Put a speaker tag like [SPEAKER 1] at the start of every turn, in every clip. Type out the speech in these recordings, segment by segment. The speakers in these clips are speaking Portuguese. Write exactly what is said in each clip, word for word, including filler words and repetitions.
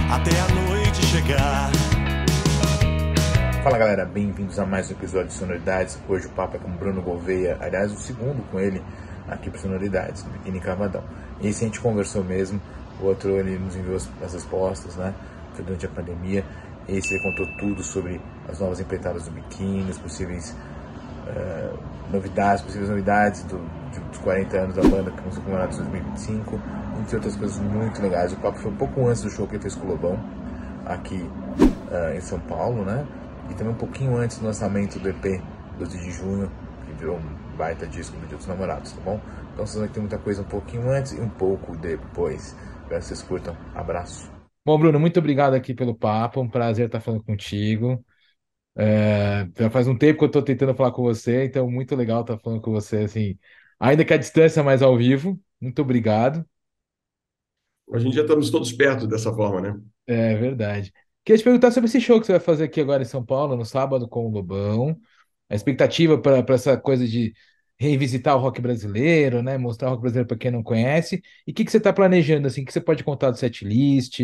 [SPEAKER 1] até a noite chegar.
[SPEAKER 2] Fala galera, bem-vindos a mais um episódio de Sonoridades. Hoje o papo é com Bruno Gouveia, aliás, o segundo com ele aqui para Sonoridades, do Biquíni Cavadão. Esse a gente conversou mesmo, o outro ele nos enviou as, as respostas, né? Foi durante a pandemia. Esse ele contou tudo sobre as novas empreitadas do biquíni, as possíveis uh, novidades, possíveis novidades do, de, dos quarenta anos da banda que vão ser comemorados em dois mil e vinte e cinco, entre outras coisas muito legais. O papo foi um pouco antes do show que ele fez com o Lobão, aqui uh, em São Paulo, né? E também um pouquinho antes do lançamento do E P, doze de junho, que virou um baita disco do Dia dos Namorados, tá bom? Então vocês vão ter muita coisa um pouquinho antes e um pouco depois. Espero que vocês curtam. Abraço. Bom, Bruno, muito obrigado aqui pelo papo. Um prazer estar falando contigo. É, já faz um tempo que eu estou tentando falar com você, então muito legal estar falando com você, assim, ainda que a distância, mas ao vivo. Muito obrigado.
[SPEAKER 3] Hoje em dia estamos todos perto dessa forma, né?
[SPEAKER 2] É verdade. Queria te perguntar sobre esse show que você vai fazer aqui agora em São Paulo, no sábado, com o Lobão. A expectativa para essa coisa de revisitar o rock brasileiro, né? Mostrar o rock brasileiro para quem não conhece. E o que que você está planejando, assim? O que você pode contar do setlist?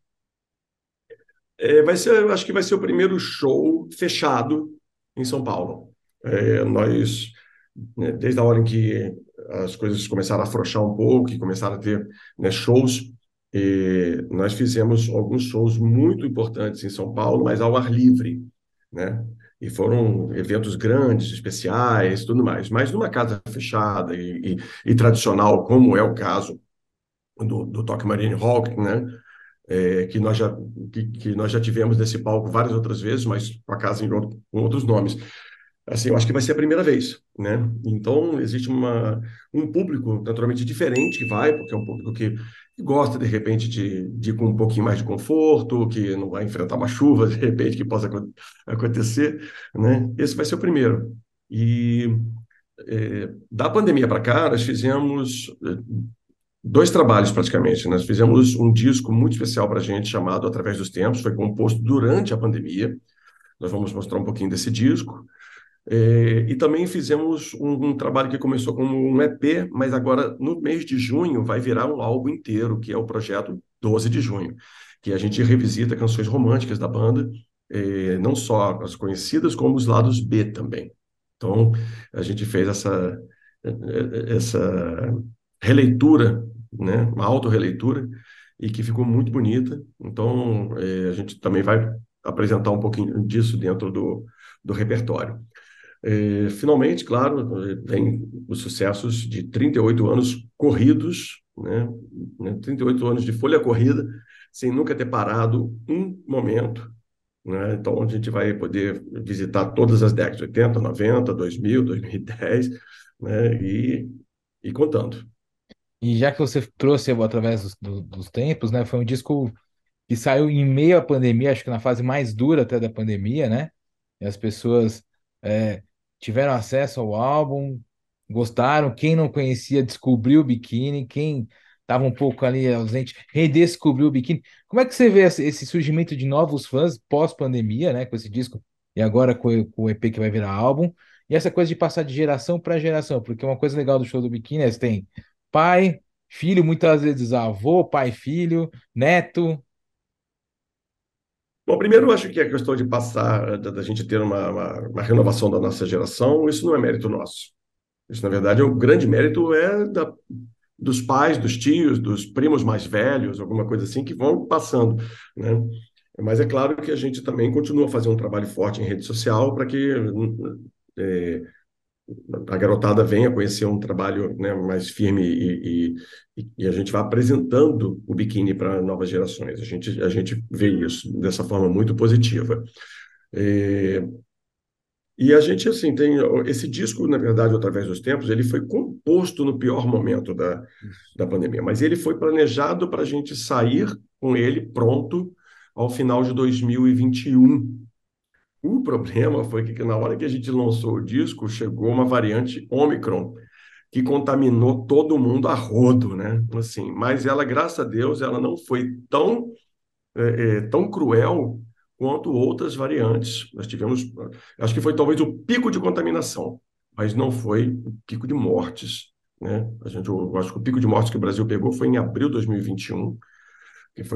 [SPEAKER 3] É, vai ser, eu acho que vai ser o primeiro show fechado em São Paulo. É, nós, né, desde a hora em que as coisas começaram a afrouxar um pouco e começaram a ter, né, shows, e nós fizemos alguns shows muito importantes em São Paulo, mas ao ar livre, né? E foram eventos grandes, especiais, tudo mais. Mas numa casa fechada e, e, e tradicional, como é o caso do, do Toque Marine Rock, né? É, que nós já que, que nós já tivemos nesse palco várias outras vezes, mas com a casa em outro, com outros nomes. Assim, eu acho que vai ser a primeira vez, né? Então existe uma um público naturalmente diferente que vai, porque é um público que, que gosta de repente de, de ir com um pouquinho mais de conforto, que não vai enfrentar uma chuva de repente que possa acon- acontecer, né? Esse vai ser o primeiro. E é, da pandemia para cá, nós fizemos dois trabalhos praticamente. Nós fizemos um disco muito especial para a gente chamado Através dos Tempos, foi composto durante a pandemia. Nós vamos mostrar um pouquinho desse disco. É, e também fizemos um, um trabalho que começou como um E P, mas agora no mês de junho vai virar um álbum inteiro, que é o projeto doze de junho, que a gente revisita canções românticas da banda, é, não só as conhecidas, como os lados B também. Então, a gente fez essa, essa releitura, né, uma autorreleitura, e que ficou muito bonita. Então, eh, a gente também vai apresentar um pouquinho disso dentro do, do repertório. Eh, finalmente, claro, eh, vem os sucessos de trinta e oito anos corridos, né, né, trinta e oito anos de folha corrida, sem nunca ter parado um momento, né? Então, a gente vai poder visitar todas as décadas, oitenta, noventa, dois mil, dois mil e dez, né, e, e contando.
[SPEAKER 2] E já que você trouxe através dos, do- dos tempos, né? Foi um disco que saiu em meio à pandemia, acho que na fase mais dura até da pandemia, né? E as pessoas é, tiveram acesso ao álbum, gostaram. Quem não conhecia descobriu o Biquíni, quem estava um pouco ali ausente redescobriu o Biquíni. Como é que você vê esse esse surgimento de novos fãs pós-pandemia, né? Com esse disco e agora com, o com o E P que vai virar álbum? E essa coisa de passar de geração para geração, porque uma coisa legal do show do Biquíni é que tem pai, filho, muitas vezes avô, pai, filho, neto.
[SPEAKER 3] Bom, primeiro eu acho que a questão de passar, da, da gente ter uma, uma, uma renovação da nossa geração, isso não é mérito nosso. Isso, na verdade, o grande mérito é da, dos pais, dos tios, dos primos mais velhos, alguma coisa assim, que vão passando, né? Mas é claro que a gente também continua a fazer um trabalho forte em rede social para que é, a garotada venha conhecer um trabalho, né, mais firme e, e, e a gente vai apresentando o biquíni para novas gerações. A gente, a gente vê isso dessa forma muito positiva. É, e a gente, assim, tem esse disco, na verdade, através dos tempos, ele foi composto no pior momento da,
[SPEAKER 2] Isso.
[SPEAKER 3] da pandemia, mas ele foi planejado para a gente sair com ele pronto ao final de dois mil e vinte e um. O problema foi que, na hora que a gente lançou o disco, chegou uma variante Omicron, que contaminou todo mundo a rodo, né? Assim, mas ela, graças a Deus, ela não foi tão, é, é, tão cruel quanto outras variantes. Nós tivemos, acho que foi talvez o pico de contaminação, mas não foi o pico de mortes, né? A gente, eu acho que o pico de mortes que o Brasil pegou foi em abril de dois mil e vinte e um, que foi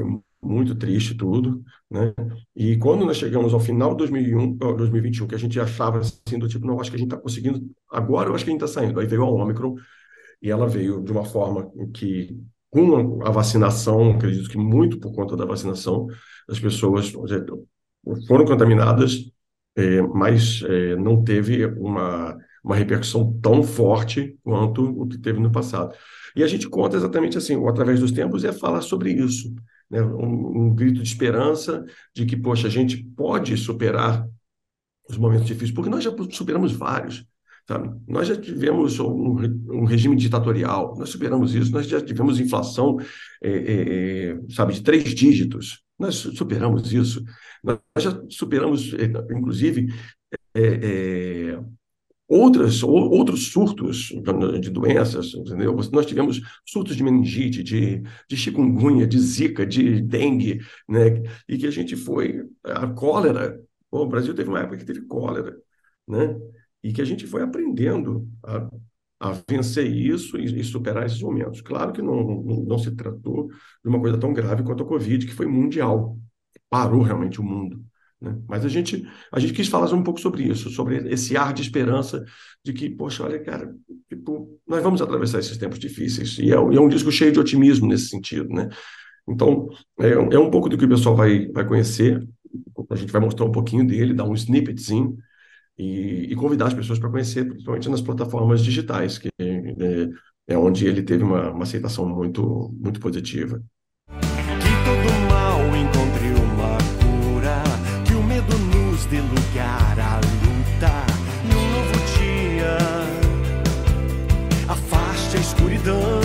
[SPEAKER 3] muito triste tudo, né? E quando nós chegamos ao final de dois mil e um, ó, dois mil e vinte e um, que a gente achava assim, do tipo, não, acho que a gente está conseguindo, agora eu acho que a gente está saindo. Aí veio a Ômicron, e ela veio de uma forma em que, com a vacinação, acredito que muito por conta da vacinação, as pessoas foram contaminadas, eh, mas eh, não teve uma, uma repercussão tão forte quanto o que teve no passado. E a gente conta exatamente assim, o Através dos Tempos é falar sobre isso, né? Um, um grito de esperança de que, poxa, a gente pode superar os momentos difíceis, porque nós já superamos vários, sabe? Nós já tivemos um, um regime ditatorial, nós superamos isso, nós já tivemos inflação, é, é, é, sabe, de três dígitos, nós superamos isso, nós já superamos, é, inclusive, é, é, outras, ou- outros surtos de doenças, entendeu? Nós tivemos surtos de meningite, de, de chikungunya, de zika, de dengue, né? E que a gente foi, a cólera, pô, o Brasil teve uma época que teve cólera, né? E que a gente foi aprendendo a, a vencer isso e, e superar esses momentos. Claro que não, não, não se tratou de uma coisa tão grave quanto a Covid, que foi mundial, parou realmente o mundo, né? Mas a gente, a gente quis falar um pouco sobre isso, sobre esse ar de esperança de que, poxa, olha, cara, tipo, nós vamos atravessar esses tempos difíceis. E é, um- e é um disco cheio de otimismo nesse sentido, né? Então, é, é um pouco do que o pessoal vai, vai conhecer. A gente vai mostrar um pouquinho dele, dar um snippetzinho e, e convidar as pessoas para conhecer, principalmente nas plataformas digitais, que é, é onde ele teve uma, uma aceitação muito, muito positiva.
[SPEAKER 1] Que todo mal encontre uma cura, que o medo nos dê lugar à luta. E um novo dia afaste a escuridão,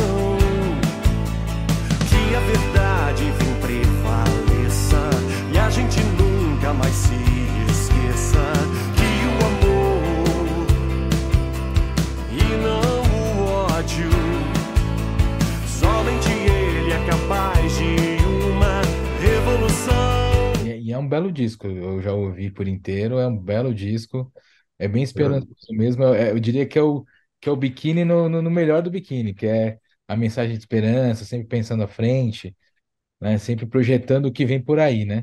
[SPEAKER 1] que a verdade vem prevaleça e a gente nunca mais se esqueça que o amor e não o ódio, somente ele é capaz de uma revolução.
[SPEAKER 2] E, e é um belo disco, eu já ouvi por inteiro, é um belo disco, é bem
[SPEAKER 3] Né?
[SPEAKER 2] esperançoso mesmo. É- eu diria que é o, que é o Biquíni no, no, no melhor do Biquíni, que é a mensagem de esperança, sempre pensando à frente, né? Sempre projetando o que vem por aí, né?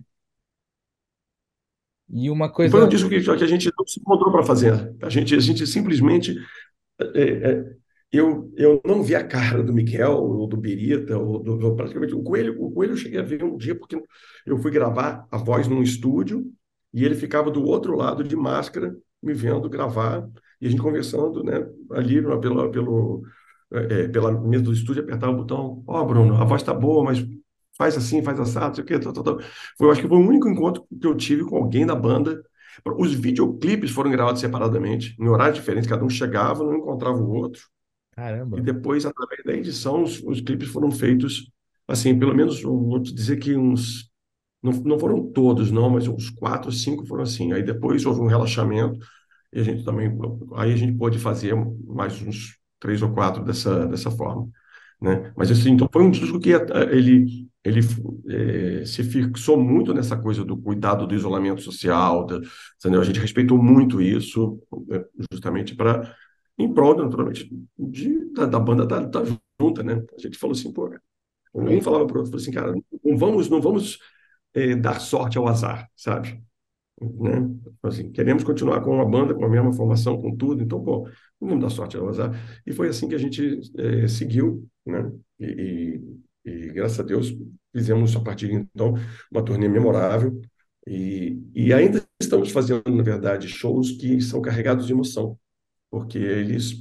[SPEAKER 2] E uma
[SPEAKER 3] E foi um
[SPEAKER 2] coisa.
[SPEAKER 3] disco que, que a gente não se encontrou para fazer. A gente, a gente simplesmente. é, é, eu, eu não vi a cara do Miguel, ou do Birita, ou do, do- praticamente o Coelho. O Coelho eu cheguei a ver um dia, porque eu fui gravar a voz num estúdio e ele ficava do outro lado de máscara, me vendo gravar, e a gente conversando, né, ali pela, pelo, é, é, pela mesa do estúdio, apertava o botão: Ó, Bruno, a voz tá boa, mas faz assim, faz assado, não sei o quê. Tal, tal, tal. Foi, eu acho que foi o único encontro que eu tive com alguém da banda. Os videoclipes foram gravados separadamente, em horários diferentes, cada um chegava, não encontrava o outro, e
[SPEAKER 2] Caramba,
[SPEAKER 3] depois, através da edição, os, os clipes foram feitos, assim, pelo menos, eu vou te dizer que uns, não, não foram todos, não, mas uns quatro, cinco foram assim. Aí depois houve um relaxamento, e a gente também, aí a gente pôde fazer mais uns três ou quatro dessa, dessa forma, né? Mas assim, então foi um disco que eh, ele ele eh, se fixou muito nessa coisa do cuidado do isolamento social, da, entendeu? A gente respeitou muito isso, eh, justamente para em prol, naturalmente, de, da, da banda da, da junta, né? A gente falou assim, pô, um
[SPEAKER 2] foi.
[SPEAKER 3] falava para o outro, falou assim, cara, não vamos, não vamos eh, dar sorte ao azar, sabe? Né? Assim, queremos continuar com a banda, com a mesma formação, com tudo, então, pô, não vamos dar sorte ao azar. E foi assim que a gente eh, seguiu, né? E, e, e, graças a Deus, fizemos a partir de então uma turnê memorável e, e ainda estamos fazendo, na verdade, shows que são carregados de emoção, porque eles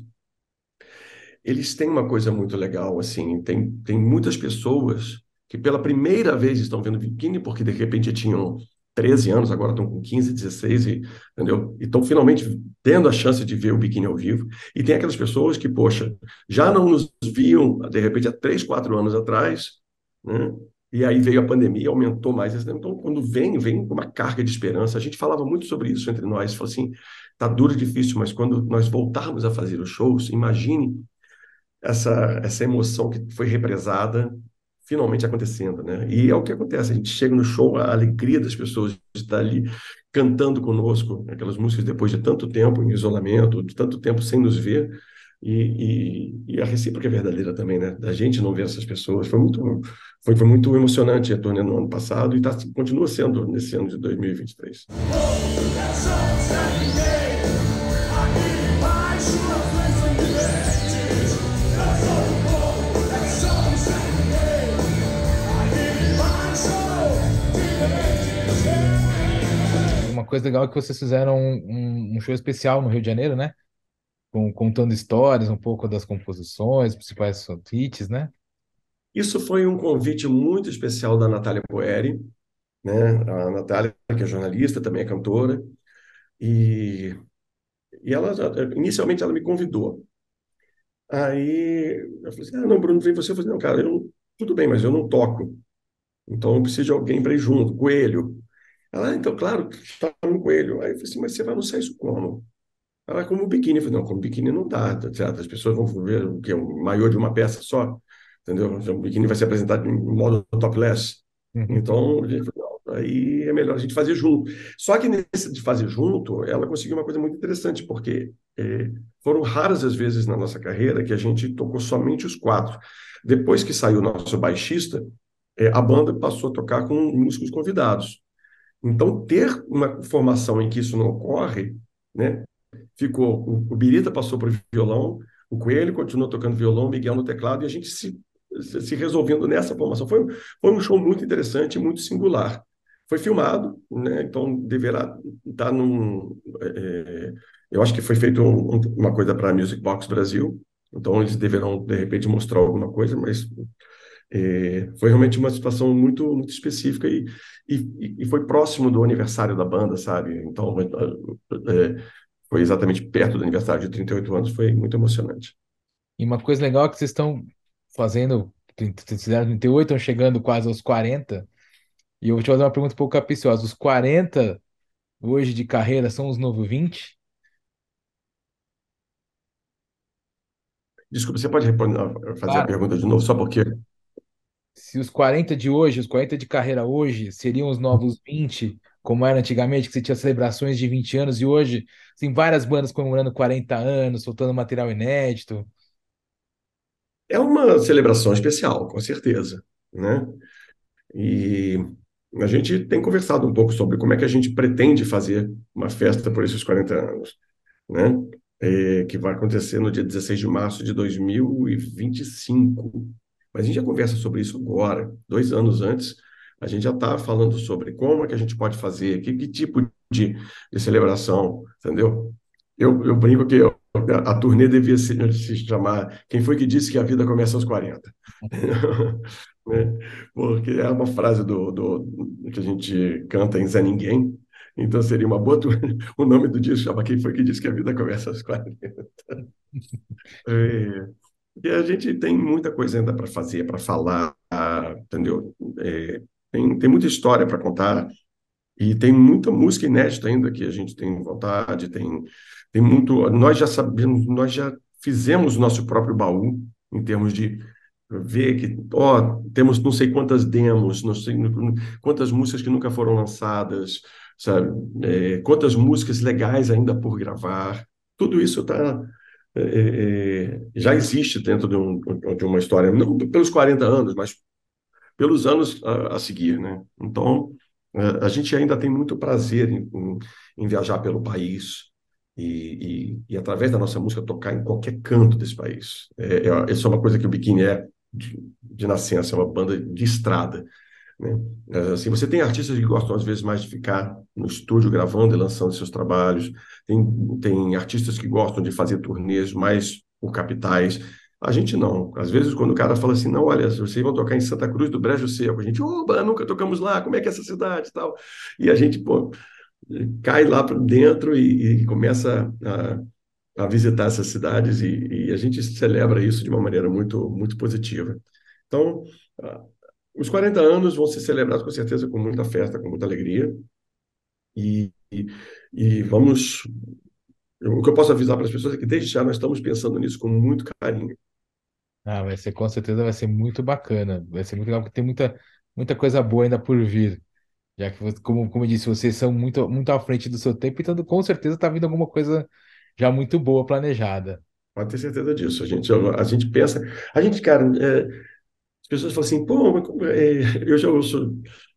[SPEAKER 3] eles têm uma coisa muito legal, assim, tem, tem muitas pessoas que pela primeira vez estão vendo biquíni, porque de repente tinham treze anos, agora estão com quinze, dezesseis, e, entendeu? E estão finalmente tendo a chance de ver o biquíni ao vivo. E tem aquelas pessoas que, poxa, já não nos viam, de repente, há três, quatro anos atrás, né? E aí veio a pandemia, aumentou mais esse. Então, quando vem, vem com uma carga de esperança. A gente falava muito sobre isso entre nós, falou assim, tá duro e difícil, mas quando nós voltarmos a fazer os shows, imagine essa, essa emoção que foi represada finalmente acontecendo, né? E é o que acontece, a gente chega no show, a alegria das pessoas de estar ali cantando conosco aquelas músicas depois de tanto tempo em isolamento, de tanto tempo sem nos ver, e, e, e a recíproca é verdadeira também, né? Da gente não ver essas pessoas. Foi muito, foi, foi muito emocionante a turnê no ano passado e tá, continua sendo nesse ano de dois mil e vinte e três.
[SPEAKER 2] Uma coisa legal é que vocês fizeram um, um- um show especial no Rio de Janeiro, né? Com- contando histórias, um pouco das composições, principais hits, né?
[SPEAKER 3] Isso foi um convite muito especial da Natália Poeri, né? A Natália, que é jornalista, também é cantora, e, e ela, inicialmente, ela me convidou. Aí eu falei assim: ah, não, Bruno, vem você. Eu falei: não, cara, eu, tudo bem, mas eu não toco. Então eu preciso de alguém para ir junto, Coelho. Ela, ah, então, claro, está no Coelho. Aí eu falei assim: mas você vai anunciar isso como? Ela, como biquíni. Eu falei: não, como biquíni não dá, tá certo? As pessoas vão ver o que é um maiô de uma peça só, entendeu? Então, o biquíni vai ser apresentado em modo topless.
[SPEAKER 2] Uhum.
[SPEAKER 3] Então, a gente falou: não, aí é melhor a gente fazer junto. Só que nesse de fazer junto, ela conseguiu uma coisa muito interessante, porque eh, foram raras as vezes na nossa carreira que a gente tocou somente os quatro. Depois que saiu o nosso baixista, eh, a banda passou a tocar com músicos convidados. Então, ter uma formação em que isso não ocorre, né? Ficou, o, o Birita passou para o violão, o Coelho continuou tocando violão, o Miguel no teclado, e a gente se, se resolvendo nessa formação. Foi, foi um show muito interessante e muito singular. Foi filmado, né? Então deverá estar num. É, eu acho que foi feito um, um, uma coisa para a Music Box Brasil, então eles deverão, de repente, mostrar alguma coisa, mas é, foi realmente uma situação muito, muito específica e, e, e foi próximo do aniversário da banda, sabe? Então, é, foi exatamente perto do aniversário de trinta e oito anos, foi muito emocionante.
[SPEAKER 2] E uma coisa legal é que vocês estão fazendo, vocês fizeram trinta e oito, estão chegando quase aos quarenta. E eu vou te fazer uma pergunta um pouco capciosa. Os quarenta hoje de carreira são os novos vinte?
[SPEAKER 3] Desculpa, você pode responder- fazer a
[SPEAKER 2] Claro.
[SPEAKER 3] pergunta de novo, só porque
[SPEAKER 2] Se os quarenta de hoje, os quarenta de carreira hoje, seriam os novos vinte, como era antigamente, que você tinha celebrações de vinte anos, e hoje tem várias bandas comemorando quarenta anos, soltando material inédito.
[SPEAKER 3] é uma celebração especial, com certeza, né? E a gente tem conversado um pouco sobre como é que a gente pretende fazer uma festa por esses quarenta anos, né? É, que vai acontecer no dia dezesseis de março de dois mil e vinte e cinco. Mas a gente já conversa sobre isso agora, dois anos antes, a gente já está falando sobre como é que a gente pode fazer, que, que tipo de, de celebração, entendeu? Eu, eu brinco que eu- a, a turnê devia se, se chamar Quem Foi Que Disse Que a Vida Começa aos quarenta? Né? Porque é uma frase do, do, que a gente canta em Zé Ninguém, então seria uma boa turnê. O nome do disco chama Quem Foi Que Disse Que a Vida Começa aos quarenta? É, e a gente tem muita coisa ainda para fazer, para falar, entendeu? É, tem, tem muita história para contar e tem muita música inédita ainda que a gente tem vontade, tem, tem muito. Nós já sabemos, nós já fizemos o nosso próprio baú em termos de ver que, ó, temos não sei quantas demos, não sei quantas músicas que nunca foram lançadas, sabe? É, quantas músicas legais ainda por gravar. Tudo isso está é, é, já existe dentro de, um, de uma história, não pelos quarenta anos, mas pelos anos a, a seguir, né? Então, é, a gente ainda tem muito prazer em, em, em viajar pelo país e, e, e, através da nossa música, tocar em qualquer canto desse país. É, é, isso é uma coisa que o Biquíni é de, de nascença, é uma banda de estrada, né? É, assim, você tem artistas que gostam, às vezes, mais de ficar no estúdio gravando e lançando seus trabalhos, tem, tem artistas que gostam de fazer turnês mais por capitais. A gente não. Às vezes, quando o cara fala assim, não, olha, vocês vão tocar em Santa Cruz do Brejo Seco, a gente, oba, nunca tocamos lá, como é que é essa cidade e tal? E a gente, pô, cai lá para dentro e, e começa a, a visitar essas cidades e, e a gente celebra isso de uma maneira muito, muito positiva. Então, ah, os quarenta anos vão ser celebrados com certeza com muita festa, com muita alegria e, e, e vamos. O que eu posso avisar para as pessoas é que desde já nós estamos pensando nisso com muito carinho.
[SPEAKER 2] Ah, vai ser, com certeza vai ser muito bacana. Vai ser muito legal, porque tem muita, muita coisa boa ainda por vir. Já que, você- como, como eu disse, vocês são muito, muito à frente do seu tempo, então com certeza está vindo alguma coisa já muito boa planejada.
[SPEAKER 3] Pode ter certeza disso. A gente, a gente pensa, a gente, cara, é, as pessoas falam assim, pô, mas como é, eu já ouço,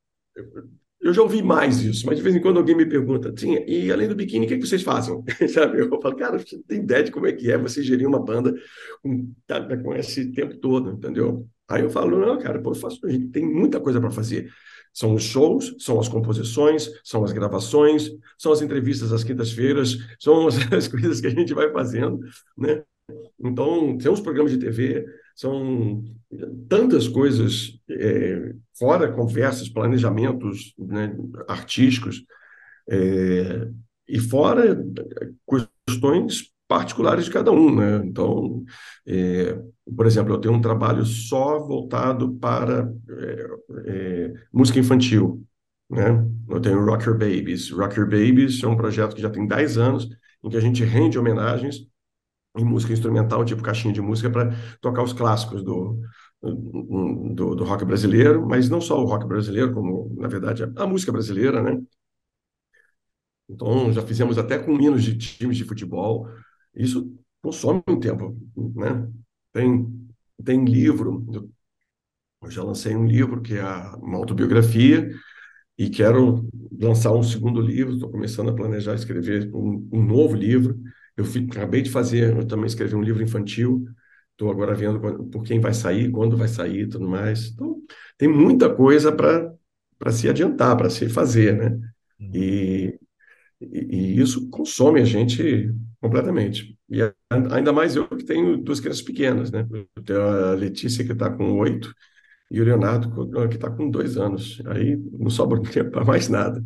[SPEAKER 3] eu já ouvi mais isso, mas de vez em quando alguém me pergunta, sim, e além do biquíni, o que é que vocês fazem? Sabe? Eu falo, cara, você não tem ideia de como é que é você gerir uma banda com, tá, tá com esse tempo todo, entendeu? Aí eu falo, não, cara, pô, eu faço, a gente tem muita coisa para fazer. São os shows, são as composições, são as gravações, são as entrevistas às quintas-feiras, são as, as coisas que a gente vai fazendo, né? Então, tem os programas de T V, são tantas coisas, é, fora conversas, planejamentos, né, artísticos, é, e fora questões particulares de cada um, né? Então, é, por exemplo, eu tenho um trabalho só voltado para é, é, música infantil, né? Eu tenho Rocker Babies. Rocker Babies é um projeto que já tem dez anos, em que a gente rende homenagens em música instrumental, tipo caixinha de música, para tocar os clássicos do, do, do rock brasileiro, mas não só o rock brasileiro, como, na verdade, a, a música brasileira, né? Então, já fizemos até com hinos de times de futebol. Isso consome um tempo, né? Tem, tem livro, eu eu já lancei um livro que é uma autobiografia, e quero lançar um segundo livro, estou começando a planejar escrever um, um novo livro. Eu fi- acabei de fazer, eu também escrevi um livro infantil, estou agora vendo quando- por quem vai sair, quando vai sair e tudo mais. Então, tem muita coisa para para se adiantar, para se fazer, né?
[SPEAKER 2] Uhum.
[SPEAKER 3] E, e, e isso consome a gente completamente. E a- ainda mais eu que tenho duas crianças pequenas, né? Eu tenho a Letícia que está com oito e o Leonardo que está com dois anos. Aí não sobra tempo para mais nada.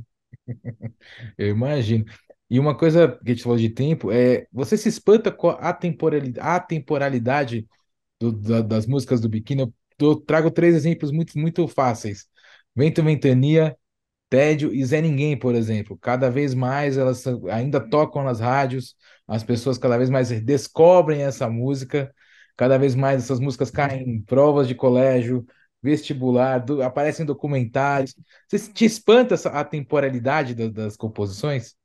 [SPEAKER 2] Eu imagino. E uma coisa que a gente falou de tempo é, você se espanta com a atemporalidade, a atemporalidade do- da- das músicas do Biquíni? Eu, eu trago três exemplos muito, muito fáceis. Vento, Ventania, Tédio e Zé Ninguém, por exemplo. Cada vez mais elas são- ainda tocam nas rádios, as pessoas cada vez mais descobrem essa música, cada vez mais essas músicas caem em provas de colégio, vestibular, do- aparecem em documentários. Você te espanta essa, a temporalidade da- das composições?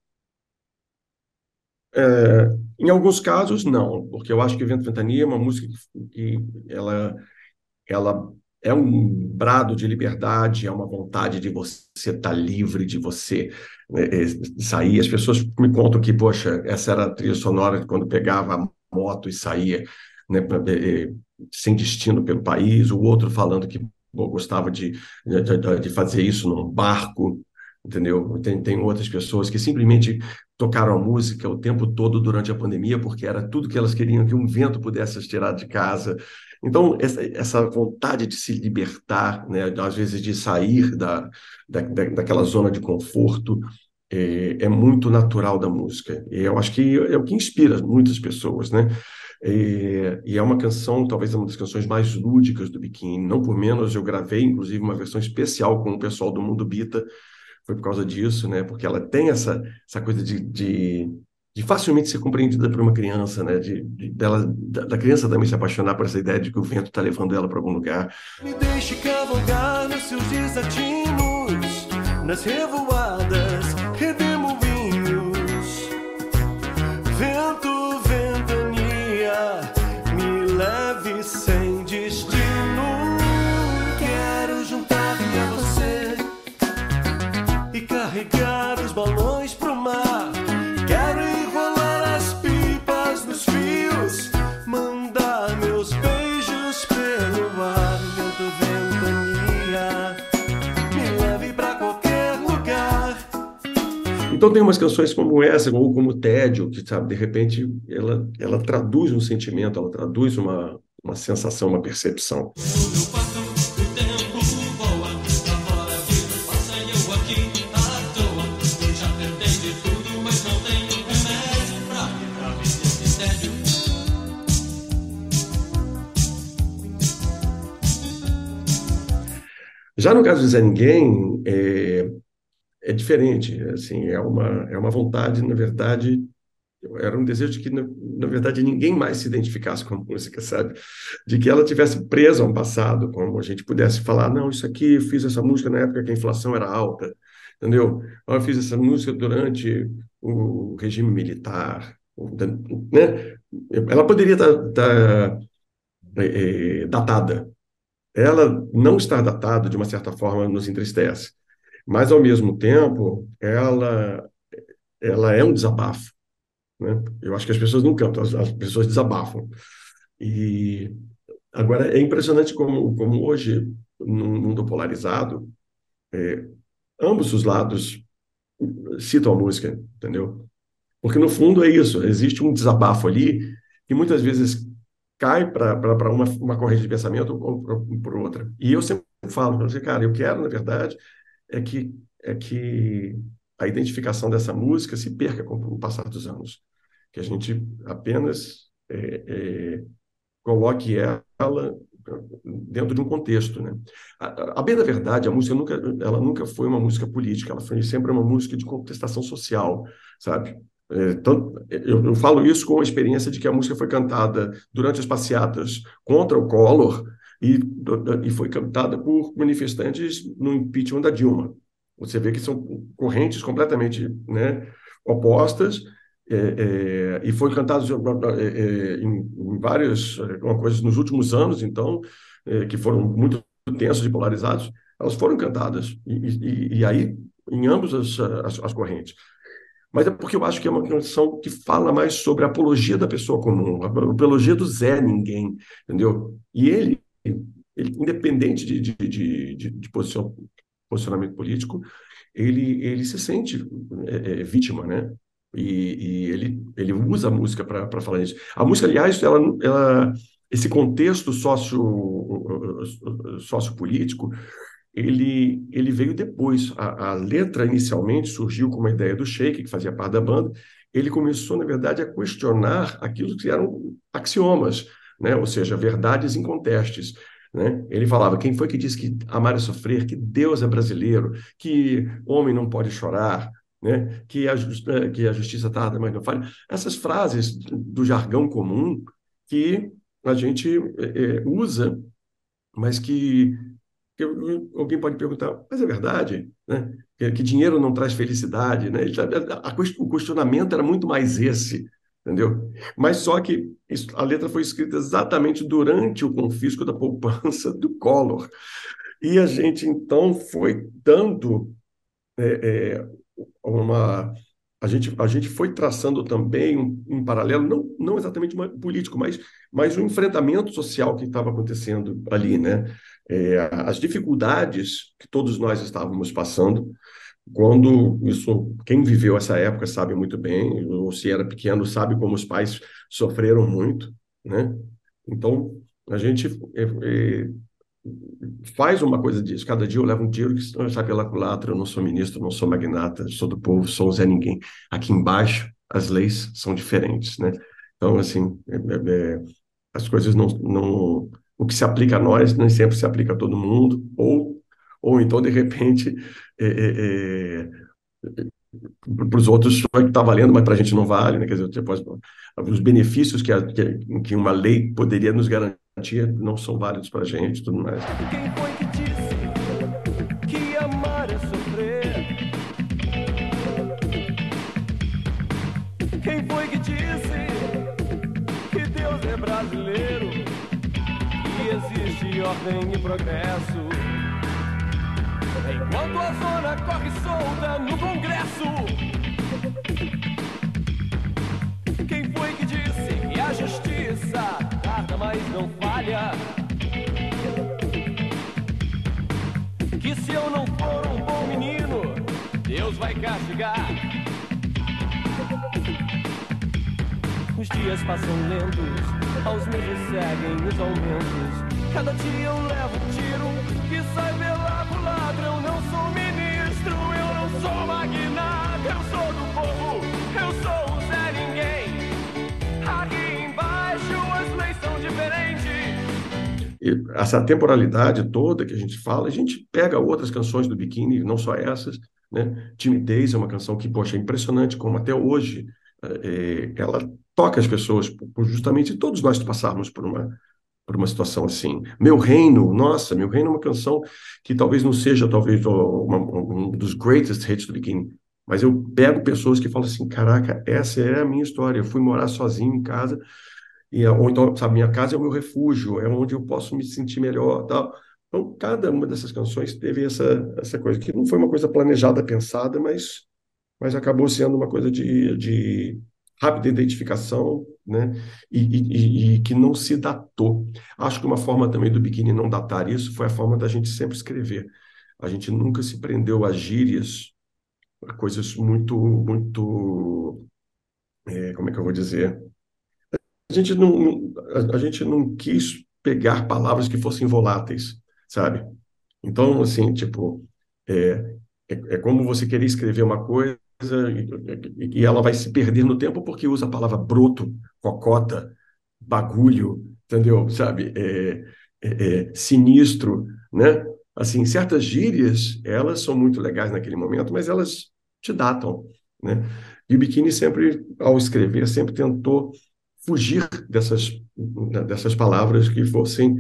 [SPEAKER 3] É, em alguns casos, não, porque eu acho que Vento Ventania é uma música que, que ela, ela é um brado de liberdade, é uma vontade de você estar livre, de você né, é, sair. As pessoas me contam que, poxa, essa era a trilha sonora de quando pegava a moto e saía, né, pra- é, é, sem destino pelo país, o outro falando que pô, gostava de, de, de fazer isso num barco, entendeu? Tem, tem outras pessoas que simplesmente tocaram a música o tempo todo durante a pandemia, porque era tudo que elas queriam, que um vento pudesse as tirar de casa. Então, essa, essa vontade de se libertar, né, às vezes de sair da, da, da- daquela zona de conforto, é, é muito natural da música. E eu acho que é o que inspira muitas pessoas, né? É, e é uma canção, talvez uma das canções mais lúdicas do Biquíni. Não por menos, eu gravei, inclusive, uma versão especial com o pessoal do Mundo Bita, foi por causa disso, né? Porque ela tem essa, essa coisa de, de, de facilmente ser compreendida por uma criança, né? De, de- dela, da, da criança também se apaixonar por essa ideia de que o vento está levando ela para algum lugar.
[SPEAKER 1] Me deixe cavalgar nos seus desatinos, nas revoadas, redemoinhos. Vento, ventania, me leve sem destino. Quero juntar-me a você e carregar os balões pro mar. Quero enrolar as pipas nos fios, mandar meus beijos pelo ar. Vento, ventania, me leve pra qualquer lugar.
[SPEAKER 3] Então tem umas canções como essa, ou como Tédio, que, sabe, de repente ela, ela traduz um sentimento, ela traduz uma, uma sensação, uma percepção. Já no caso de Zé Ninguém, é, é diferente, assim, é uma, é uma vontade, na verdade, era um desejo de que, na, na verdade, ninguém mais se identificasse com a música, sabe? De que ela tivesse presa a um passado, como a gente pudesse falar, não, isso aqui, eu fiz essa música na época que a inflação era alta, entendeu? Eu fiz essa música durante o regime militar, né? Ela poderia estar, estar é, é, datada. Ela não estar datada, de uma certa forma, nos entristece. Mas, ao mesmo tempo, ela, ela é um desabafo, né? Eu acho que as pessoas não cantam, as, as pessoas desabafam. E agora é impressionante como, como hoje, num mundo polarizado, ambos os lados citam a música, entendeu? Porque no fundo é isso, existe um desabafo ali que muitas vezes cai para uma, uma corrente de pensamento ou por outra. E eu sempre falo, eu digo, cara, eu quero, na verdade, é que, é que a identificação dessa música se perca com o passar dos anos. Que a gente apenas é, é, coloque ela dentro de um contexto, né? A, a bem da verdade, a música nunca, ela nunca foi uma música política, ela foi sempre uma música de contestação social, sabe? É, tanto, eu, eu falo isso com a experiência de que a música foi cantada durante as passeatas contra o Collor e, e foi cantada por manifestantes no impeachment da Dilma. Você vê que são correntes completamente, né, opostas, é, é, e foi cantado é, é, em, em várias uma coisas nos últimos anos, então, é, que foram muito tensos e polarizados, elas foram cantadas, e, e, e aí em ambas as, as, as correntes. Mas é porque eu acho que é uma canção que fala mais sobre a apologia da pessoa comum, a apologia do Zé Ninguém, entendeu? E ele, ele independente de, de, de, de, de posição, posicionamento político, ele, ele se sente é, é, vítima, né? E, e ele, ele usa a música para falar isso. A música, aliás, ela, ela, esse contexto socio, sociopolítico, ele, ele veio depois. A, a letra, inicialmente, surgiu com uma ideia do Sheik, que fazia parte da banda. Ele começou, na verdade, a questionar aquilo que eram axiomas, né? Ou seja, verdades incontestes. Né? Ele falava, quem foi que disse que amar é sofrer, que Deus é brasileiro, que homem não pode chorar, né? que, a, que a justiça tarda, mas não falha. Essas frases do jargão comum que a gente é, usa, mas que, que alguém pode perguntar, mas é verdade? Né? Que, que dinheiro não traz felicidade? Né? A, a, o questionamento era muito mais esse, entendeu? Mas só que isso, a letra foi escrita exatamente durante o confisco da poupança do Collor. E a gente, então, foi dando é, é, uma... A gente, a gente foi traçando também um, um paralelo, não, não exatamente uma, político, mas, mas o enfrentamento social que estava acontecendo ali, né? É, as dificuldades que todos nós estávamos passando, quando isso, quem viveu essa época sabe muito bem, ou se era pequeno sabe como os pais sofreram muito, né? Então, a gente é, é, faz uma coisa disso. Cada dia eu levo um tiro que sai pela culatra. Eu não sou ministro, não sou magnata, sou do povo, sou o Zé Ninguém. Aqui embaixo, as leis são diferentes, né? Então, assim, é, é, é, as coisas não, não... O que se aplica a nós nem sempre se aplica a todo mundo, ou, ou então, de repente, é, é, é, para os outros está valendo, mas para a gente não vale, né? Quer dizer, depois, os benefícios que, a, que, que uma lei poderia nos garantir não são válidos para a gente, tudo mais.
[SPEAKER 1] Quem foi que disse que amar é sofrer? Quem foi que disse que Deus é brasileiro? Que existe ordem e progresso? Enquanto a zona corre solta no Congresso. Quem foi que disse que a justiça tarda, mas não falha? Que se eu não for um bom menino, Deus vai castigar. Os dias passam lentos, aos meses seguem os aumentos. Cada dia eu levo um tiro que sai pela culatra. Eu não sou ministro, eu não sou magnata. Eu sou do povo, eu sou o Zé Ninguém. Aqui embaixo as leis são diferentes.
[SPEAKER 3] E essa temporalidade toda que a gente fala, a gente pega outras canções do Biquíni, não só essas, né? Timidez é uma canção que, poxa, é impressionante como até hoje é, ela toca as pessoas, justamente todos nós passarmos por uma por uma situação assim. Meu Reino, nossa, Meu Reino é uma canção que talvez não seja talvez uma, um dos greatest hits do Biquíni, Mas eu pego pessoas que falam assim, caraca, essa é a minha história. Eu fui morar sozinho em casa, e, ou então, sabe, minha casa é o meu refúgio, é onde eu posso me sentir melhor, tal. Então, cada uma dessas canções teve essa, essa coisa, que não foi uma coisa planejada, pensada, mas, mas acabou sendo uma coisa de, de rápida identificação, né? E, e, e- e que não se datou. Acho que uma forma também do Biquíni não datar isso foi a forma da gente sempre escrever. A gente nunca se prendeu a gírias, a coisas muito, muito, é, como é que eu vou dizer? A gente não, a, a gente não quis pegar palavras que fossem voláteis, sabe? Então, assim, tipo, é, é, é como você querer escrever uma coisa e, e ela vai se perder no tempo porque usa a palavra broto, cocota, bagulho, entendeu? Sabe? É, é, é, sinistro, né? Assim, certas gírias, elas são muito legais naquele momento, mas elas te datam, né? E o Biquíni sempre, ao escrever, sempre tentou fugir dessas, dessas palavras que fossem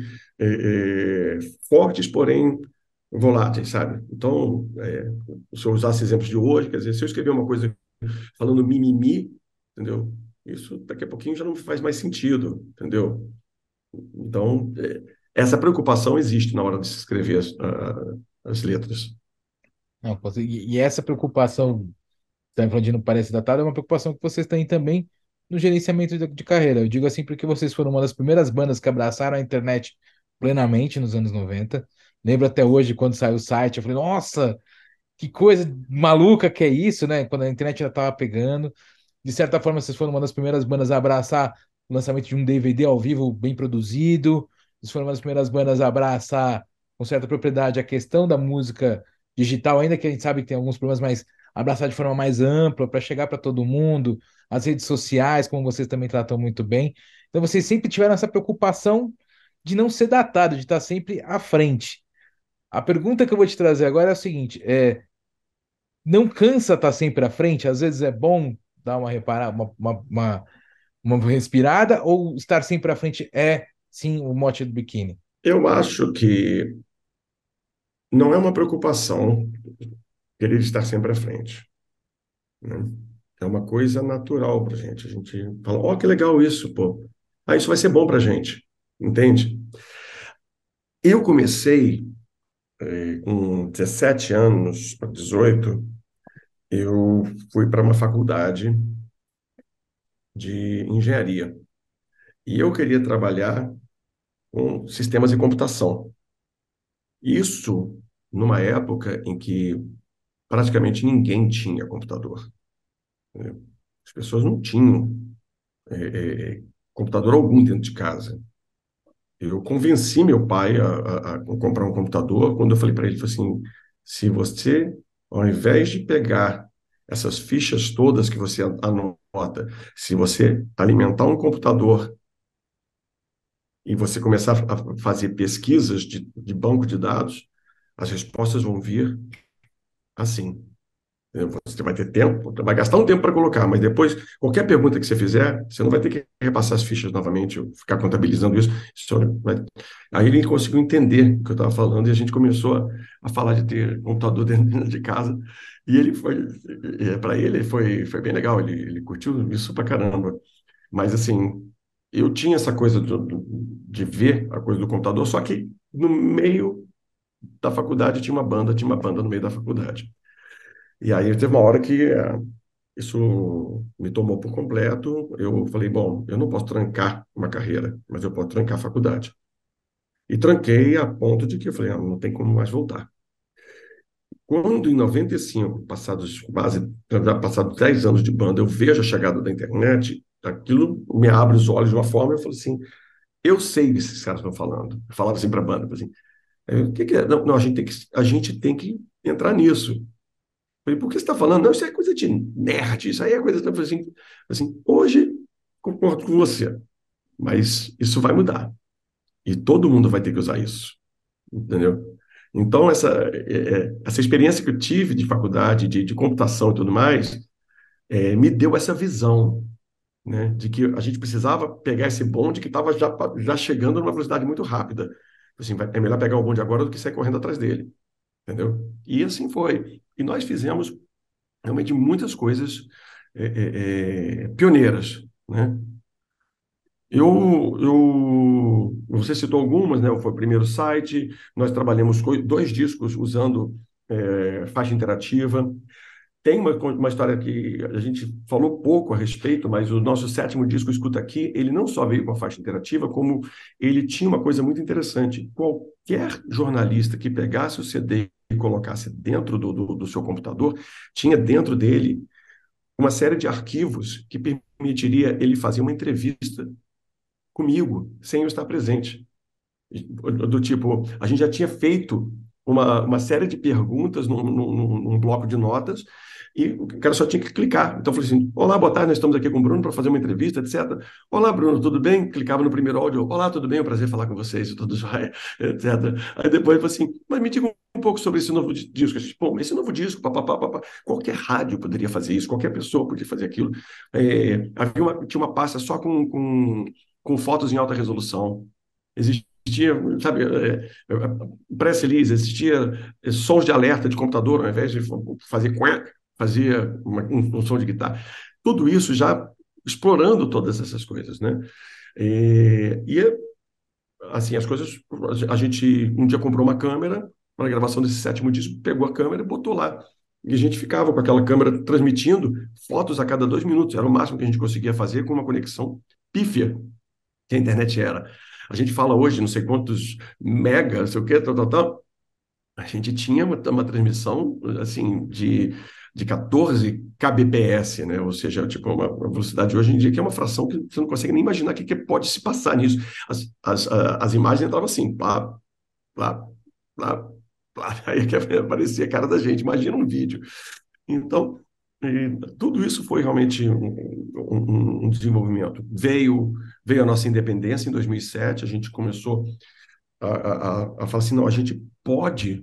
[SPEAKER 3] é, é, fortes, porém voláteis, sabe? Então, é, se eu usasse exemplos de hoje, quer dizer, se eu escrever uma coisa falando mimimi, entendeu? Isso daqui a pouquinho já não faz mais sentido, entendeu? Então, é, essa preocupação existe na hora de se escrever as, a- as letras.
[SPEAKER 2] Não, posso- e, e essa preocupação, tá falando de não parece datado, é uma preocupação que vocês têm também no gerenciamento de, de carreira. Eu digo assim porque vocês foram uma das primeiras bandas que abraçaram a internet plenamente nos anos noventa. Lembro até hoje quando saiu o site, eu falei, nossa, que coisa maluca que é isso, né? Quando a internet já estava pegando. De certa forma, vocês foram uma das primeiras bandas a abraçar o lançamento de um D V D ao vivo bem produzido. Vocês foram uma das primeiras bandas a abraçar com certa propriedade a questão da música digital, ainda que a gente sabe que tem alguns problemas, mas abraçar de forma mais ampla para chegar para todo mundo, as redes sociais, como vocês também tratam muito bem. Então, vocês sempre tiveram essa preocupação de não ser datado, de estar sempre à frente. A pergunta que eu vou te trazer agora é a seguinte: é, não cansa estar sempre à frente? Às vezes é bom dar uma reparada, uma, uma, uma, uma respirada, ou estar sempre à frente é sim o mote do biquíni?
[SPEAKER 3] Eu acho que não é uma preocupação querer estar sempre à frente, né? É uma coisa natural para a gente. A gente fala, ó, que legal isso, pô. Ah, isso vai ser bom para a gente, entende? Eu comecei eh, com dezessete anos, para dezoito, eu fui para uma faculdade de engenharia. E eu queria trabalhar com sistemas de computação. Isso numa época em que praticamente ninguém tinha computador, né? As pessoas não tinham eh, eh, computador algum dentro de casa. Eu convenci meu pai a, a- a comprar um computador quando eu falei para ele, falei assim, se você, ao invés de pegar essas fichas todas que você anota, se você alimentar um computador e você começar a fazer pesquisas de, de banco de dados, as respostas vão vir assim. Você vai ter tempo, vai gastar um tempo para colocar, mas depois, qualquer pergunta que você fizer, você não vai ter que repassar as fichas novamente, ou ficar contabilizando isso. Isso vai- Aí ele conseguiu entender o que eu estava falando e a gente começou a, a falar de ter computador dentro de casa. E ele foi, para ele, foi, foi bem legal, ele, ele curtiu isso pra caramba. Mas, assim, eu tinha essa coisa do- do- de ver a coisa do computador, só que no meio da faculdade tinha uma banda, tinha uma banda no meio da faculdade. E aí teve uma hora que eh, isso me tomou por completo. Eu falei, bom, eu não posso trancar uma carreira, mas eu posso trancar a faculdade. E tranquei a ponto de que eu falei, ah, não tem como mais voltar. Quando em noventa e cinco, passados quase, já passados dez anos de banda, eu vejo a chegada da internet, aquilo me abre os olhos de uma forma, eu falo assim, eu sei desses caras que estão falando. Eu falava assim para a banda, eu falei assim, "É, o que que é? Não, não, a gente tem que, a gente tem que entrar nisso. Falei, por que você está falando? Não, isso é coisa de nerd, isso aí é coisa. Eu falei assim, assim, hoje concordo com você, mas isso vai mudar. E todo mundo vai ter que usar isso, entendeu? Então, essa, é, é, essa experiência que eu tive de faculdade, de, de computação e tudo mais, é, me deu essa visão, né, de que a gente precisava pegar esse bonde que estava já, já chegando numa velocidade muito rápida. Assim, vai, é melhor pegar o bonde agora do que sair correndo atrás dele, entendeu? E assim foi. E nós fizemos realmente muitas coisas é, é, é, pioneiras, né? Eu, eu, você citou algumas, né? Foi o primeiro site, nós trabalhamos com dois discos usando é, faixa interativa. Tem uma, uma história que a gente falou pouco a respeito, mas o nosso sétimo disco Escuta Aqui, ele não só veio com a faixa interativa, como ele tinha uma coisa muito interessante. Qualquer jornalista que pegasse o C D e colocasse dentro do, do, do seu computador, tinha dentro dele uma série de arquivos que permitiria ele fazer uma entrevista comigo, sem eu estar presente. Do tipo, a gente já tinha feito uma, uma série de perguntas num, num, num bloco de notas e o cara só tinha que clicar. Então, eu falei assim, olá, boa tarde, nós estamos aqui com o Bruno para fazer uma entrevista, etcétera. Olá, Bruno, tudo bem? Clicava no primeiro áudio, olá, tudo bem? É um prazer falar com vocês, tudo jóia, etcétera. Aí depois eu falei assim, mas me diga um pouco sobre esse novo disco. A gente, Bom, esse novo disco, papapá, papá. Qualquer rádio poderia fazer isso, qualquer pessoa podia fazer aquilo. É, havia uma, tinha uma pasta só com, com, com fotos em alta resolução. Existia, sabe, é, é, press release, existia é, sons de alerta de computador, ao invés de fazer quack, fazia uma, um, um som de guitarra. Tudo isso já explorando todas essas coisas, né? E, e assim, as coisas, a gente um dia comprou uma câmera para a gravação desse sétimo disco, pegou a câmera e botou lá. E a gente ficava com aquela câmera transmitindo fotos a cada dois minutos. Era o máximo que a gente conseguia fazer com uma conexão pífia que a internet era. A gente fala hoje, não sei quantos mega, não sei o quê, tal, tal, tal. A gente tinha uma, uma transmissão, assim, de, de quatorze kbps, né? Ou seja, tipo, uma, uma velocidade hoje em dia que é uma fração que você não consegue nem imaginar o que, que pode se passar nisso. As, as, a- as imagens entravam assim, pá, pá, pá, pá. Aí que aparecia a cara da gente, imagina um vídeo. Então, e tudo isso foi realmente um, um- um desenvolvimento. Veio, veio a nossa independência em dois mil e sete, a gente começou a, a, a a falar assim, não, a gente pode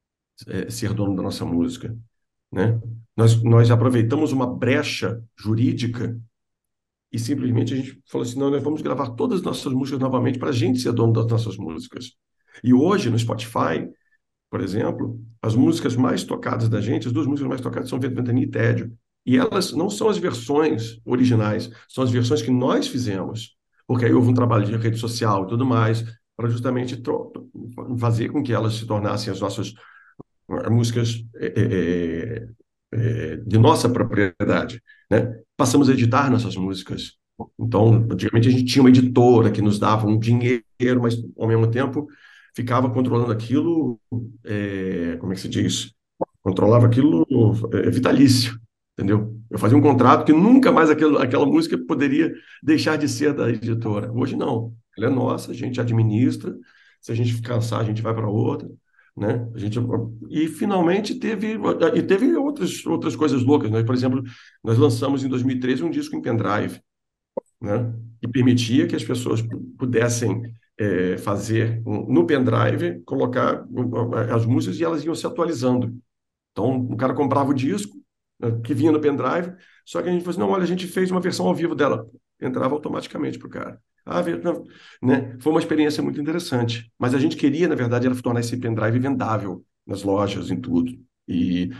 [SPEAKER 3] é, ser dono da nossa música, né? Nós, nós aproveitamos uma brecha jurídica e simplesmente a gente falou assim, não, nós vamos gravar todas as nossas músicas novamente para a gente ser dono das nossas músicas. E hoje, no Spotify, por exemplo, as músicas mais tocadas da gente, as duas músicas mais tocadas são Ventania e Tédio. E elas não são as versões originais, são as versões que nós fizemos. Porque aí houve um trabalho de rede social e tudo mais, para justamente tro- fazer com que elas se tornassem as nossas eh, músicas eh, eh, eh, de nossa propriedade, né? Passamos a editar nossas músicas. Então, antigamente a gente tinha uma editora que nos dava um dinheiro, mas ao mesmo tempo ficava controlando aquilo, é, como é que se diz? Controlava aquilo é, vitalício, entendeu? Eu fazia um contrato que nunca mais aquilo, aquela música poderia deixar de ser da editora. Hoje não, ela é nossa, a gente administra, se a gente cansar, a gente vai para outra, né? A gente, e finalmente teve, e teve outras, outras coisas loucas, né? Por exemplo, nós lançamos em dois mil e treze um disco em pendrive, né? E permitia que as pessoas pudessem é, fazer um- no pendrive, colocar um, as músicas e elas iam se atualizando. Então, o cara comprava o disco, né, que vinha no pendrive, só que a gente falou assim, não, olha, a gente fez uma versão ao vivo dela. Entrava automaticamente para o cara. Ah, ve- não, né? Foi uma experiência muito interessante. Mas a gente queria, na verdade, era tornar esse pendrive vendável nas lojas, em tudo. E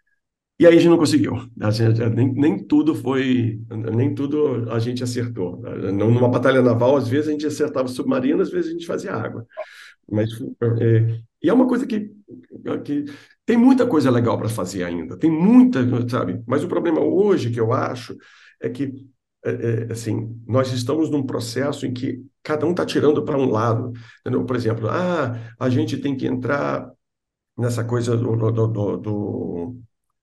[SPEAKER 3] e aí a gente não conseguiu. A gente- nem, nem tudo foi, nem tudo a gente acertou. Numa batalha naval, às vezes a gente acertava o submarino, às vezes a gente fazia água. Mas é, e é uma coisa que, que tem muita coisa legal para fazer ainda. Tem muita, sabe? Mas o problema hoje que eu acho é que é, é, assim, nós estamos num processo em que cada um está tirando para um lado. Entendeu? Por exemplo, ah, a gente tem que entrar nessa coisa do, do, do, do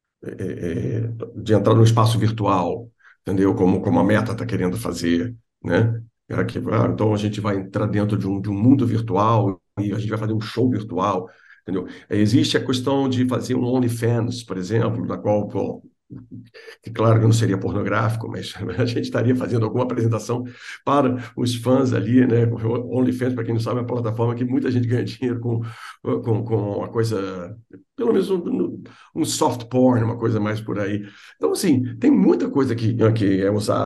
[SPEAKER 3] é, é, de entrar no espaço virtual, entendeu? Como, como a Meta está querendo fazer, né? Era que, ah, então a gente vai entrar dentro de um, de um mundo virtual e a gente vai fazer um show virtual, entendeu? É, existe a questão de fazer um OnlyFans, por exemplo, na qual, pô, que claro que não seria pornográfico, mas a gente estaria fazendo alguma apresentação para os fãs ali, né? O OnlyFans, para quem não sabe, é uma plataforma que muita gente ganha dinheiro com, com, com uma coisa, pelo menos um, um soft porn, uma coisa mais por aí. Então, assim, tem muita coisa que, que é usada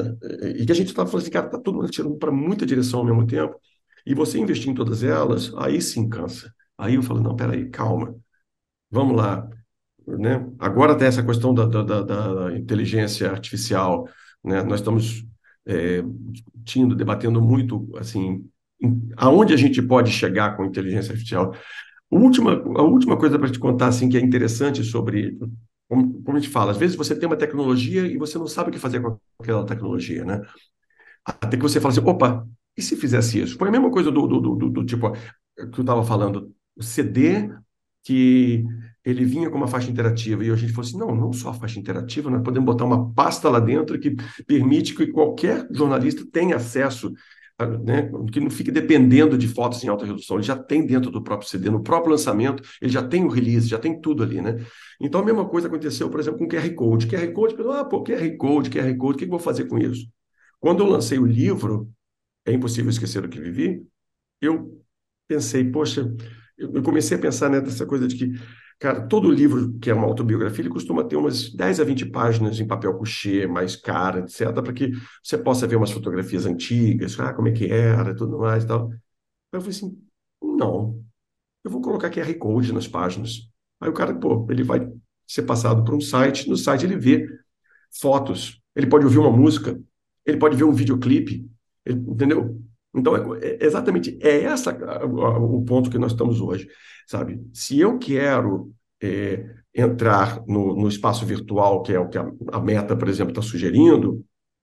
[SPEAKER 3] e que a gente está falando assim, cara, está todo mundo tirando para muita direção ao mesmo tempo, e você investir em todas elas, aí sim cansa. Aí eu falo, não, peraí, calma, vamos lá. né? Agora tem essa questão da, da, da- da inteligência artificial, né? Nós estamos é, discutindo, debatendo muito, assim, em- aonde a gente pode chegar com inteligência artificial. A última, a última coisa para te contar, assim, que é interessante sobre, como, como a gente fala, às vezes você tem uma tecnologia e você não sabe o que fazer com aquela tecnologia, né? Até que você fala assim, opa, e se fizesse isso? Foi a mesma coisa do, do, do, do- do tipo, que eu estava falando, o C D que ele vinha com uma faixa interativa, e a gente falou assim, não, não só a faixa interativa, nós podemos botar uma pasta lá dentro que permite que qualquer jornalista tenha acesso, a- né, que não fique dependendo de fotos em alta resolução, ele já tem dentro do próprio C D, no próprio lançamento, ele já tem o release, já tem tudo ali, né? Então a mesma coisa aconteceu, por exemplo, com o Q R Code. Q R Code, ah, pô, Q R Code, Q R Code, o que eu vou fazer com isso? Quando eu lancei o livro, É Impossível Esquecer o que Vivi, eu pensei, poxa, eu eu comecei a pensar nessa coisa de que, cara, todo livro que é uma autobiografia, ele costuma ter umas dez a vinte páginas em papel couché, mais cara, etcétera, para que você possa ver umas fotografias antigas, ah, como é que era, tudo mais e tal. Aí eu falei assim, não, eu vou colocar Q R Code nas páginas. Aí o cara, pô, ele vai ser passado por um site, no site ele vê fotos, ele pode ouvir uma música, ele pode ver um videoclipe, ele- entendeu? Então, é, é exatamente é essa a- a- o ponto que nós estamos hoje, sabe? Se eu quero é, entrar no, no espaço virtual, que é o que a, a Meta, por exemplo, está sugerindo,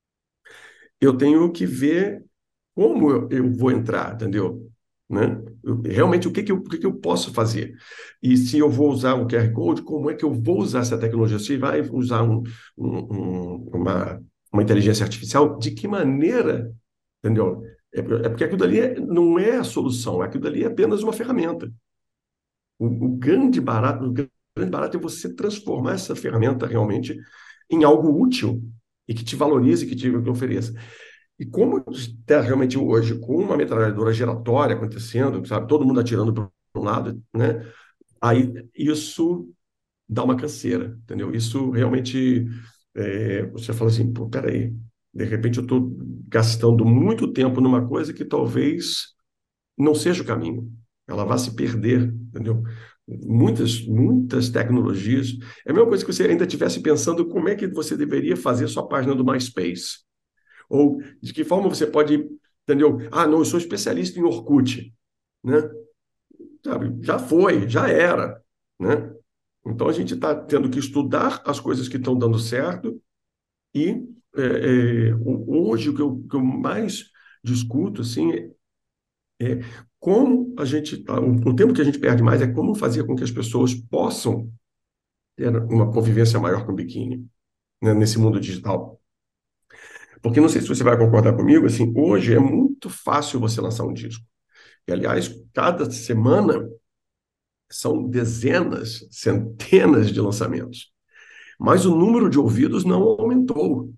[SPEAKER 3] eu tenho que ver como eu, eu vou entrar, entendeu? Né? Eu- realmente, o que que eu, o que que eu posso fazer? E se eu vou usar o Q R Code, como é que eu vou usar essa tecnologia? Se vai usar um, um- um- uma, uma inteligência artificial, de que maneira, entendeu? É, é porque aquilo dali é- não é a solução, aquilo dali é apenas uma ferramenta. O, o grande barato, o grande barato é você transformar essa ferramenta realmente em algo útil e que te valorize, que te ofereça. E como está realmente hoje, com uma metralhadora giratória acontecendo, sabe, todo mundo atirando para um lado, né? Aí isso dá uma canseira, entendeu? Isso realmente, é, você fala assim, pô, peraí, de repente eu estou gastando muito tempo numa coisa que talvez não seja o caminho. Ela vai se perder, entendeu? Muitas, muitas tecnologias. É a mesma coisa que você ainda estivesse pensando como é que você deveria fazer sua página do MySpace. Ou de que forma você pode, entendeu? Ah, não, eu sou especialista em Orkut, né? Sabe? Já foi, já era, né? Então a gente está tendo que estudar as coisas que estão dando certo e é, é, o- hoje o que eu, que eu mais discuto assim é como a gente tá- o, o tempo que a gente perde mais é como fazer com que as pessoas possam ter uma convivência maior com o biquíni, né, nesse mundo digital. Porque não sei se você vai concordar comigo, assim, hoje é muito fácil você lançar um disco. E, aliás, cada semana são dezenas, centenas de lançamentos. Mas o número de ouvidos não aumentou.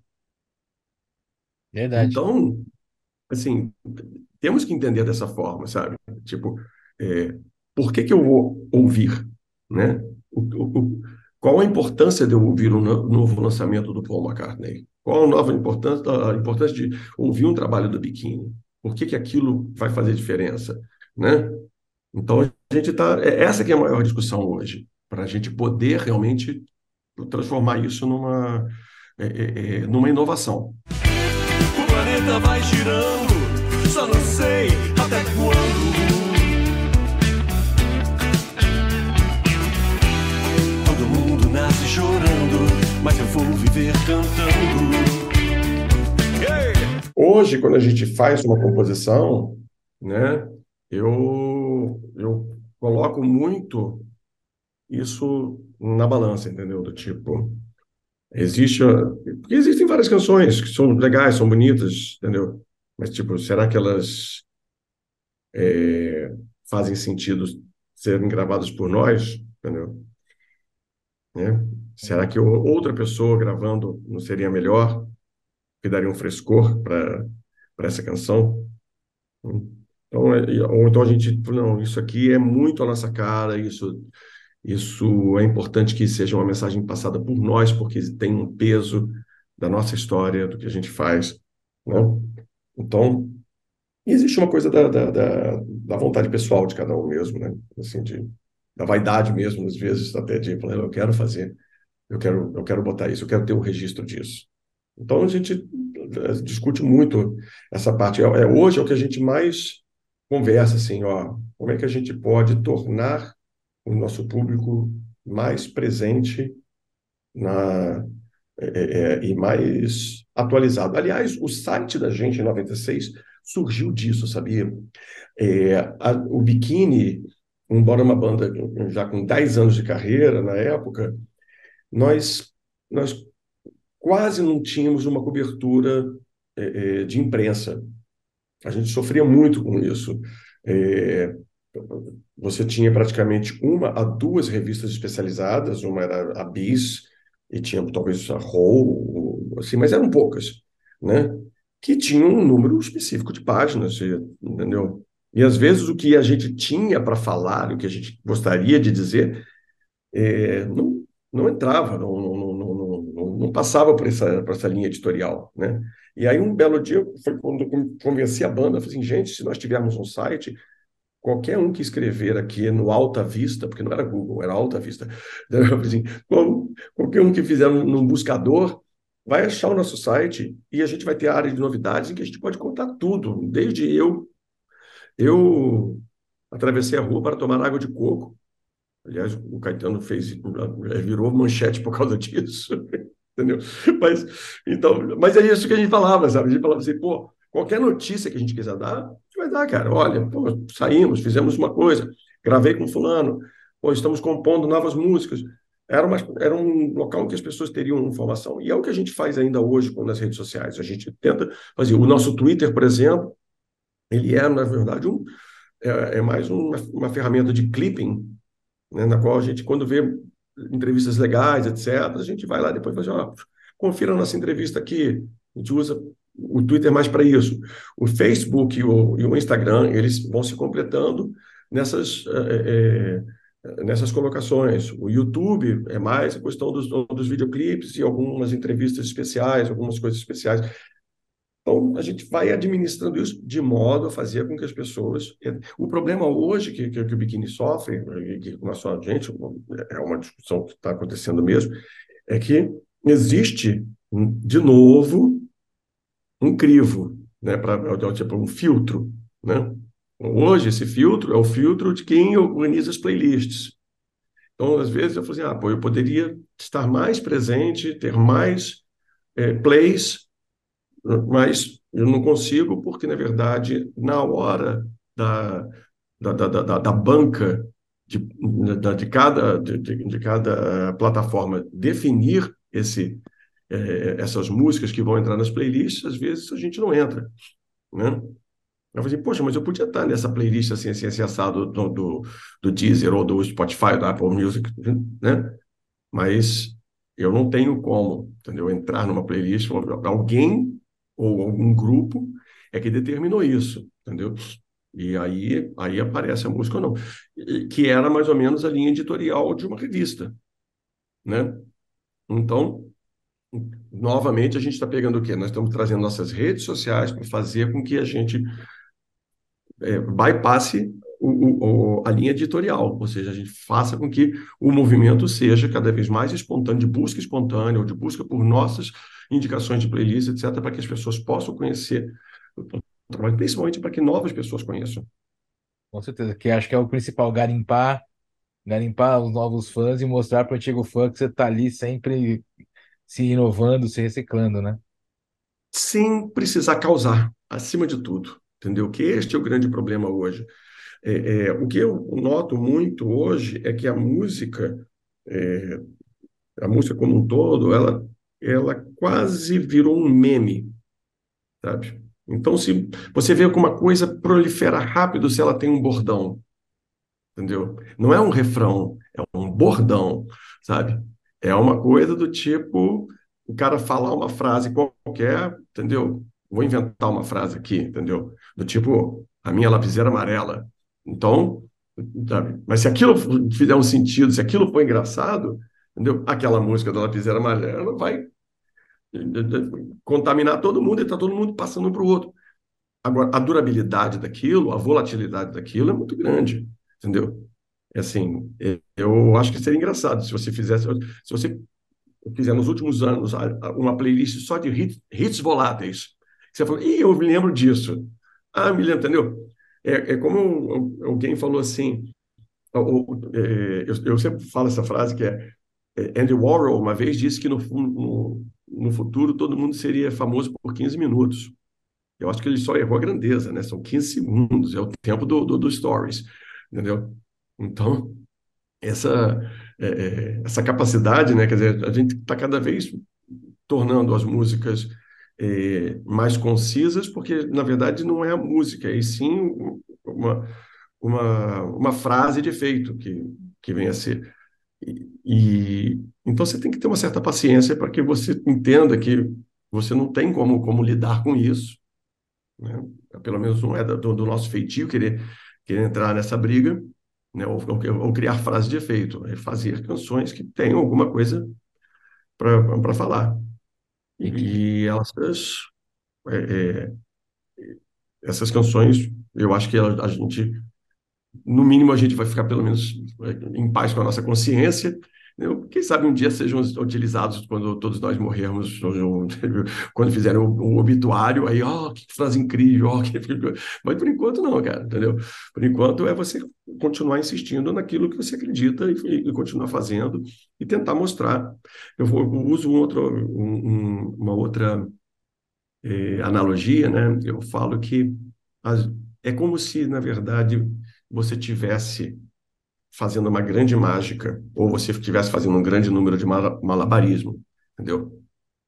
[SPEAKER 2] Verdade.
[SPEAKER 3] Então, assim, temos que entender dessa forma, sabe? Tipo, é, por que que eu vou ouvir, né? O, o- o- qual a importância de eu ouvir um no- novo lançamento do Paul McCartney? Qual a nova importância, a importância de ouvir um trabalho do Biquíni? Por que que aquilo vai fazer diferença, né? Então, a gente está. Essa que é a maior discussão hoje, para a gente poder realmente transformar isso numa, é, é, é, numa inovação.
[SPEAKER 1] O planeta vai girando, só não sei até quando. Todo mundo nasce chorando, mas eu vou viver cantando. Ei!
[SPEAKER 3] Hoje, quando a gente faz uma composição, né, eu, eu coloco muito isso na balança, entendeu? Do tipo, existe, a- porque existem várias canções que são legais, são bonitas, entendeu? Mas, tipo, será que elas é, fazem sentido serem gravadas por nós, entendeu? Né? Será que o- outra pessoa gravando não seria melhor, que daria um frescor para para essa canção? Então, é- ou então a gente, não, isso aqui é muito a nossa cara, isso, isso é importante que seja uma mensagem passada por nós, porque tem um peso da nossa história, do que a gente faz, né? Então, e existe uma coisa da, da, da, da vontade pessoal de cada um mesmo, né? Assim, de, da vaidade mesmo, às vezes, até de falar, eu quero fazer, eu quero, eu quero botar isso, eu quero ter um registro disso. Então, a gente eh, discute muito essa parte. É, é- hoje é o que a gente mais conversa, assim, ó, como é que a gente pode tornar o nosso público mais presente na, é, é, e mais atualizado. Aliás, o site da gente, em noventa e seis, surgiu disso, sabia? É, a- o Biquíni, embora uma banda já com dez anos de carreira na época, nós, nós quase não tínhamos uma cobertura é, é, de imprensa. A gente sofria muito com isso. É, você tinha praticamente uma a duas revistas especializadas, uma era a Bis, e tinha talvez a Roll, assim, mas eram poucas, né? Que tinham um número específico de páginas, e- entendeu? E às vezes o que a gente tinha para falar, o que a gente gostaria de dizer, é, não, não entrava, não, não, não, não, não- não passava por essa, por essa linha editorial, né? E aí, um belo dia, foi quando eu convenci a banda, eu falei assim, gente, se nós tivermos um site, qualquer um que escrever aqui no Alta Vista, porque não era Google, era Alta Vista, eu falei assim, qual- qualquer um que fizer num num buscador, vai achar o nosso site e a gente vai ter a área de novidades em que a gente pode contar tudo, desde eu, eu atravessei a rua para tomar água de coco. Aliás, o Caetano fez, virou manchete por causa disso, entendeu? Mas, então, mas é isso que a gente falava, sabe? A gente falava assim, pô, qualquer notícia que a gente quiser dar, a gente vai dar, cara. Olha, pô, saímos, fizemos uma coisa, gravei com fulano, pô, estamos compondo novas músicas. Era, uma, era um local em que as pessoas teriam informação. E é o que a gente faz ainda hoje com nas redes sociais. A gente tenta fazer. O nosso Twitter, por exemplo, ele é, na verdade, um, é, é mais uma, uma ferramenta de clipping, né, na qual a gente, quando vê entrevistas legais, etcétera, a gente vai lá depois e fala assim, ó, confira a nossa entrevista aqui. A gente usa o Twitter mais para isso. O Facebook e o, e o Instagram, eles vão se completando nessas, é, é, nessas colocações. O YouTube é mais a questão dos, dos videoclipes e algumas entrevistas especiais, algumas coisas especiais. Então, a gente vai administrando isso de modo a fazer com que as pessoas. O problema hoje que, que, que o biquíni sofre, e que não é só a gente, é uma discussão que está acontecendo mesmo, é que existe, de novo, um crivo, né, para tipo um filtro, né? Hoje, esse filtro é o filtro de quem organiza as playlists. Então, às vezes, eu falo assim, ah, pô, eu poderia estar mais presente, ter mais eh, plays, mas eu não consigo porque, na verdade, na hora da, da, da, da, da banca de, da, de, cada, de, de cada plataforma definir esse, eh, essas músicas que vão entrar nas playlists, às vezes a gente não entra, né? Eu falei, poxa, mas eu podia estar nessa playlist assim, assim, assim assado do, do, do Deezer ou do Spotify, da Apple Music, né? Mas eu não tenho como, entendeu? Entrar numa playlist, alguém ou algum grupo é que determinou isso, entendeu? E aí, aí aparece a música ou não, E- que era mais ou menos a linha editorial de uma revista, né? Então, novamente, a gente está pegando o quê? Nós estamos trazendo nossas redes sociais para fazer com que a gente é, bypasse o, o, a linha editorial, ou seja, a gente faça com que o movimento seja cada vez mais espontâneo, de busca espontânea, ou de busca por nossas indicações de playlist, etcétera, para que as pessoas possam conhecer o trabalho, principalmente para que novas pessoas conheçam.
[SPEAKER 2] Com certeza, que acho que é o principal, garimpar, garimpar os novos fãs e mostrar para o antigo fã que você tá ali sempre se inovando, se reciclando, né?
[SPEAKER 3] Sem precisar causar, acima de tudo. Entendeu? Que este é o grande problema hoje. É, é, o que eu noto muito hoje é que a música, é, a música como um todo, ela, ela quase virou um meme, sabe? Então, se você vê que uma coisa prolifera rápido se ela tem um bordão, entendeu? Não é um refrão, é um bordão, sabe? É uma coisa do tipo, o cara falar uma frase qualquer, entendeu? Vou inventar uma frase aqui, entendeu? Do tipo, a minha lapiseira amarela. Então, sabe? Mas se aquilo fizer um sentido, se aquilo for engraçado, entendeu? Aquela música da lapiseira amarela vai contaminar todo mundo e está todo mundo passando um para o outro. Agora, a durabilidade daquilo, a volatilidade daquilo é muito grande, entendeu? É assim, é- eu acho que seria engraçado se você fizesse, se você fizer nos últimos anos a- a- uma playlist só de hits, hits voláteis. Você falou, ih, eu me lembro disso. Ah, me lembro, entendeu? É, é como alguém falou assim, o- o- é, eu, eu sempre falo essa frase que é, é, Andy Warhol uma vez disse que no, fu- no, no futuro todo mundo seria famoso por quinze minutos. Eu acho que ele só errou a grandeza, né? São quinze segundos, é o tempo do, do, do Stories, entendeu? Então, essa, é, é, essa capacidade, né? Quer dizer, a gente está cada vez tornando as músicas é, mais concisas, porque, na verdade, não é a música, e sim uma, uma, uma frase de efeito que, que vem a ser. E, e- então você tem que ter uma certa paciência para que você entenda que você não tem como, como lidar com isso, né? Pelo menos não é do, do nosso feitio querer, querer entrar nessa briga, né? Ou, ou- ou criar frases de efeito, é fazer canções que tenham alguma coisa para falar.
[SPEAKER 2] E que,
[SPEAKER 3] E elas, é, é, essas canções, eu acho que a, a gente, no mínimo, a gente vai ficar pelo menos é, em paz com a nossa consciência. Eu, quem sabe um dia sejam utilizados quando todos nós morrermos, ou- ou- quando fizerem o, o obituário, aí, ó, que frase incrível, ó, que... mas por enquanto não, cara, entendeu? Por enquanto é você continuar insistindo naquilo que você acredita e, e continuar fazendo e tentar mostrar. Eu, vou, eu uso um outro, um- um- uma outra eh, analogia, né? Eu falo que as- é como se, na verdade, você tivesse fazendo uma grande mágica, ou você estivesse fazendo um grande número de mala- malabarismo, entendeu?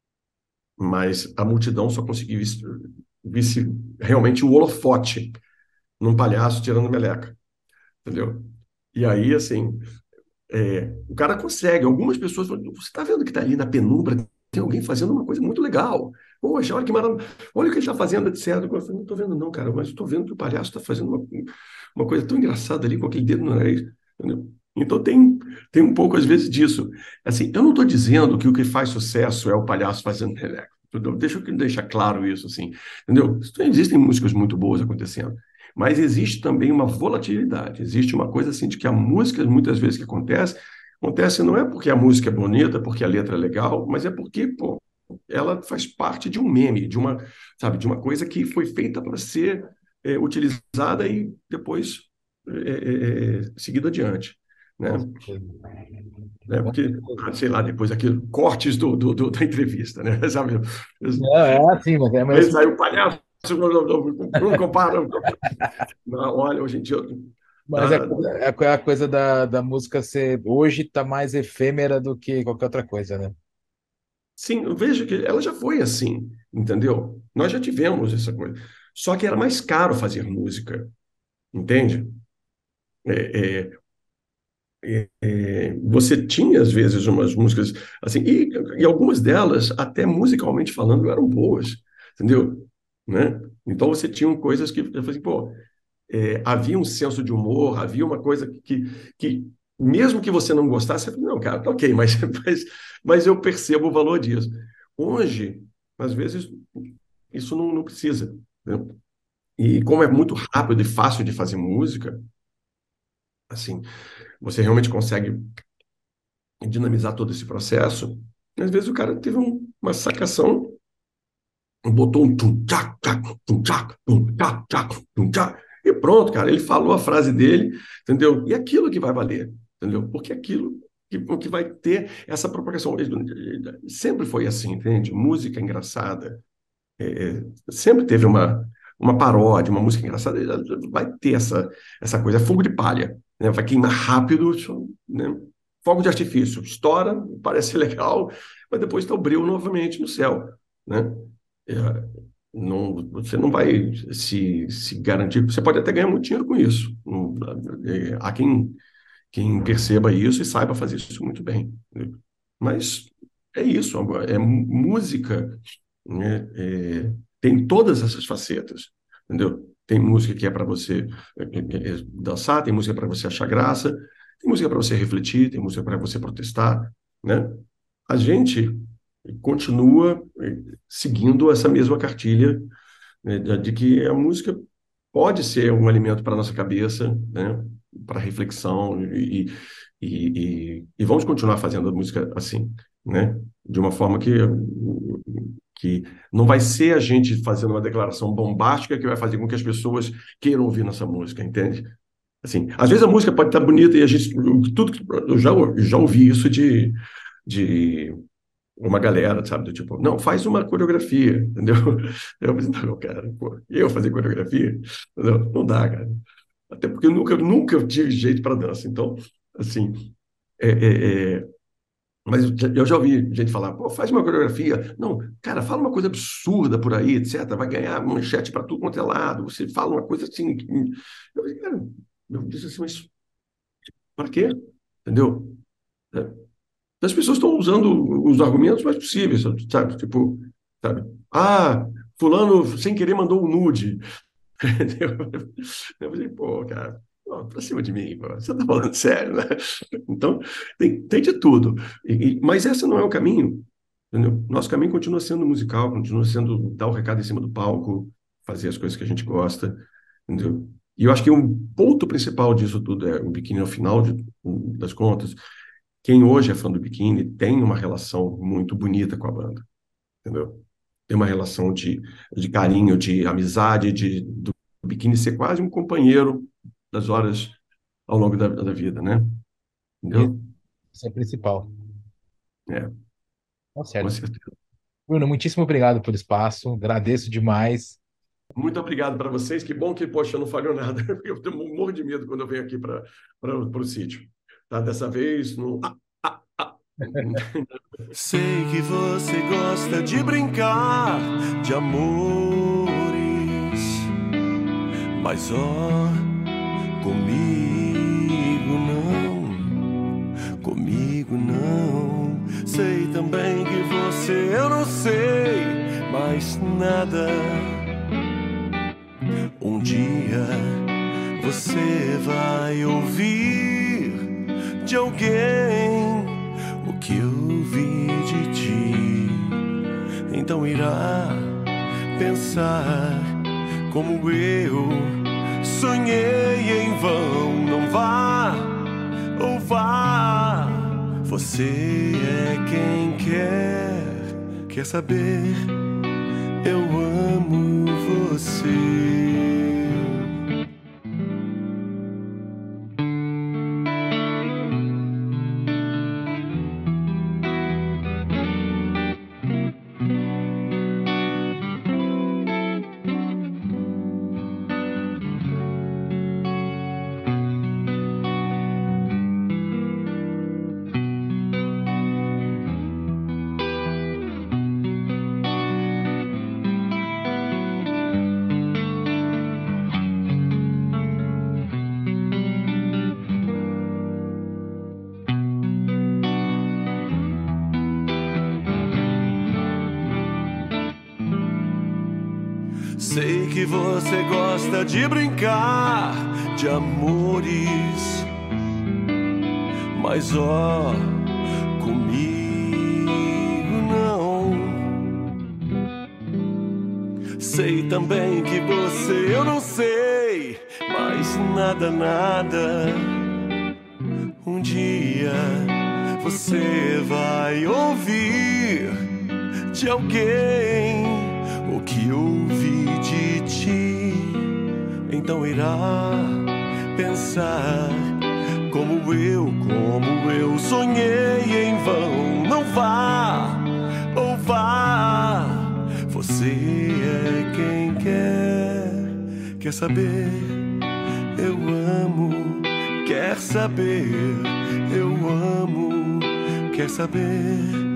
[SPEAKER 3] Mas a multidão só conseguia vis- visse realmente o holofote num palhaço tirando meleca, entendeu? E aí, assim, é, o cara consegue. Algumas pessoas falam, você está vendo que está ali na penumbra, tem alguém fazendo uma coisa muito legal. Poxa, olha que maravilha. Olha o que ele está fazendo, etcétera. Eu falei, não estou vendo, não, cara, mas estou vendo que o palhaço está fazendo uma, uma coisa tão engraçada ali com aquele dedo no nariz. Entendeu? Então tem, tem um pouco, às vezes, disso. Assim, eu não estou dizendo que o que faz sucesso é o palhaço fazendo teleco. Entendeu? Deixa eu deixar claro isso, assim. Entendeu? Existem músicas muito boas acontecendo. Mas existe também uma volatilidade, existe uma coisa assim de que a música, muitas vezes que acontece, acontece não é porque a música é bonita, porque a letra é legal, mas é porque, pô, ela faz parte de um meme, de uma, sabe, de uma coisa que foi feita para ser é, utilizada e depois é, é, é, seguida adiante, né?
[SPEAKER 2] com certeza.
[SPEAKER 3] né?
[SPEAKER 2] Com
[SPEAKER 3] Porque, ah,
[SPEAKER 2] certeza.
[SPEAKER 3] sei lá, depois aquilo, cortes do, do, do- da entrevista, né? Sabe?
[SPEAKER 2] Não, é assim, mas é
[SPEAKER 3] Aí
[SPEAKER 2] mas,
[SPEAKER 3] saiu o palhaço, não compara. Não, olha, hoje em dia
[SPEAKER 2] mas é,
[SPEAKER 3] tá,
[SPEAKER 2] é a coisa da, da música ser hoje está mais efêmera do que qualquer outra coisa, né?
[SPEAKER 3] sim, eu vejo que ela já foi assim, entendeu? Nós já tivemos essa coisa. Só que era mais caro fazer música, entende? É, é, é, você tinha, às vezes, umas músicas assim, e, e algumas delas, até musicalmente falando, eram boas, entendeu? Né? Então você tinha coisas que, eu falei assim, pô, é, havia um senso de humor, havia uma coisa que, que mesmo que você não gostasse, você fala, não, cara, tá ok, mas, mas, mas eu percebo o valor disso. Hoje, às vezes, isso não, não precisa, né? E como é muito rápido e fácil de fazer música, assim, você realmente consegue dinamizar todo esse processo. Às vezes o cara teve um- uma sacação, botou um tum tchac tchac tum tchac tum tchac tchac tum tchac e pronto, cara, ele falou a frase dele, entendeu? E aquilo que vai valer, entendeu? Porque aquilo que, que vai ter essa propagação. Sempre foi assim, entende? Música engraçada, é, sempre teve uma, uma paródia, uma música engraçada, vai ter essa, essa coisa, é fogo de palha, né? Vai queimar rápido, né? Fogo de artifício, estoura, parece legal, mas depois está o breu novamente no céu, né? É, não, você não vai se, se garantir, você pode até ganhar muito dinheiro com isso. Não- é, há quem, quem perceba isso e saiba fazer isso muito bem, né? Mas é isso, é música, né? É, tem todas essas facetas, entendeu? Tem música que é para você é, é, é, dançar, tem música para você achar graça, tem música para você refletir, tem música para você protestar, né? A gente continua é, seguindo essa mesma cartilha, né, de de que a música pode ser um alimento para a nossa cabeça, né? para reflexão e, e, e, e vamos continuar fazendo a música assim, né? De uma forma que, que não vai ser a gente fazendo uma declaração bombástica que vai fazer com que as pessoas queiram ouvir nossa música, entende? Assim, às vezes a música pode estar bonita e a gente tudo eu já já ouvi isso de, de uma galera, sabe, do tipo, não, faz uma coreografia, entendeu? Eu falei, não, cara, pô, eu fazer coreografia? Não, não dá, cara. Até porque eu nunca, nunca tive jeito para dança. Então, assim, é, é, é... mas eu já ouvi gente falar, pô, faz uma coreografia. Não, cara, fala uma coisa absurda por aí, etcétera. Vai ganhar manchete para tudo quanto é lado. Você fala uma coisa assim. Eu falei, cara, eu disse assim, mas para quê? Entendeu? As pessoas estão usando os argumentos mais possíveis, sabe? Tipo, sabe? Ah, fulano sem querer mandou um nude. Eu falei, pô, cara, pô, pra cima de mim, pô, você tá falando sério, né? Então, tem, tem de tudo. E, e, mas esse não é o caminho, entendeu? Nosso caminho continua sendo musical, continua sendo dar o recado em cima do palco, fazer as coisas que a gente gosta, entendeu? E eu acho que um ponto principal disso tudo é o Biquíni, ao final de, das contas, quem hoje é fã do Biquíni tem uma relação muito bonita com a banda, entendeu? Tem uma relação de, de carinho, de amizade, de, do Biquíni ser quase um companheiro das horas ao longo da, da vida, né? Entendeu?
[SPEAKER 2] Isso é o principal.
[SPEAKER 3] É,
[SPEAKER 2] Tá
[SPEAKER 3] com
[SPEAKER 2] certo.
[SPEAKER 3] certeza.
[SPEAKER 2] Bruno, muitíssimo obrigado pelo espaço. Agradeço demais.
[SPEAKER 3] Muito obrigado para vocês. Que bom que, poxa, não falhou nada. Eu tenho um morro de medo quando eu venho aqui para o sítio. Tá? Dessa vez, não. Ah, ah, ah.
[SPEAKER 1] Sei que você gosta de brincar de amores, mas ó, comigo não, comigo não. Sei também que você, eu não sei mais nada. Um dia você vai ouvir de alguém o que eu vi de ti, então irá pensar como eu sonhei em vão. Não vá ou vá, você é quem quer, quer saber, eu amo você. Sei que você gosta de brincar de amores, mas ó, comigo não. Sei também que você, eu não sei mais nada, nada. Um dia você vai ouvir de alguém o que ouvi de ti, então irá pensar como eu, como eu sonhei em vão. Não vá ou vá, você é quem quer, quer saber, eu amo, quer saber, eu amo, quer saber.